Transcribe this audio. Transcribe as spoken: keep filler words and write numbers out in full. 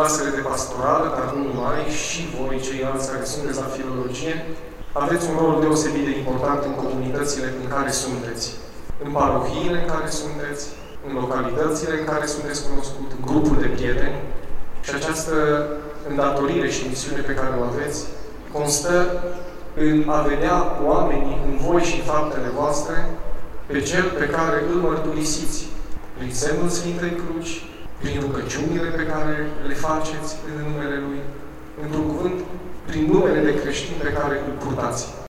clasele de pastorală, dar nu numai, și voi, ceilalți care sunteți la filologie, aveți un rol deosebit de important în comunitățile în care sunteți, în parohiile în care sunteți, în localitățile în care sunteți cunoscut, în grupul de prieteni. Și această îndatorire și misiune pe care o aveți constă în a vedea oamenii în voi și în faptele voastre pe Cel pe care îl mărturisiți prin semnul Sfintei Cruci, prin rugăciunile pe care le faceți în numele Lui, într-un cuvânt, prin numele de creștin pe care îl purtați.